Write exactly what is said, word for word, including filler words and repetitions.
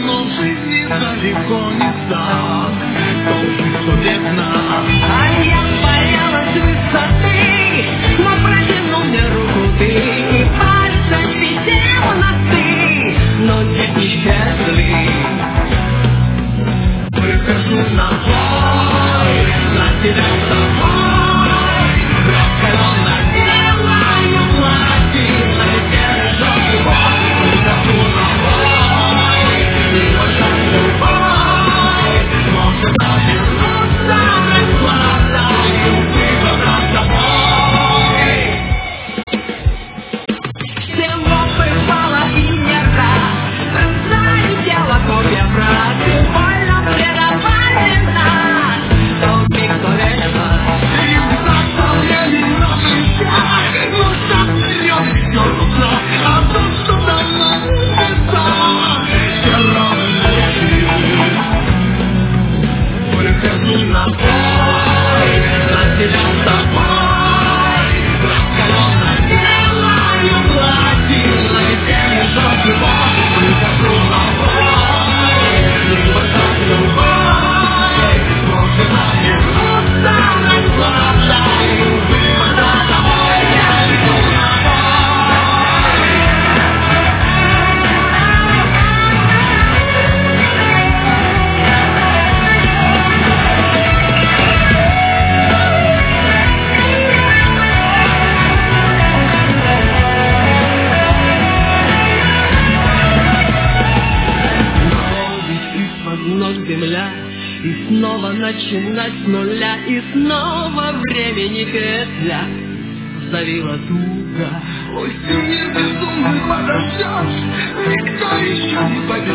но в жизни далеко не так. Долгих сто лет нам. А я боялась высоты, но протянул мне руку ты, и пальцем висел на ты, но нет, исчезли. Прихожу на бой, на тебя с тобой, раскаленное белое платье, налетели желтый бой. Прихожу на бой, и большой любовь, может обернуться глаза, и выбраться с тобой. Всего бывало и не раз, залетела копья враг, ты больно предавали нас, тот миг горячего. И так мне немного еще, но так вперед дернуться, а то, что давно небеса, все равно прихожу на бой, на тебя с тобой, раскаленное белое платье, налетели желтый бой. Прихожу на бой, и большой любовь, может обернуться глаза, и выбраться с тобой. Я иду на бой. Из-под ног земля, и снова начинать с нуля, и снова времени петля сдавила туго. Ой, ты мне безумный подождешь, никто еще не пойдет.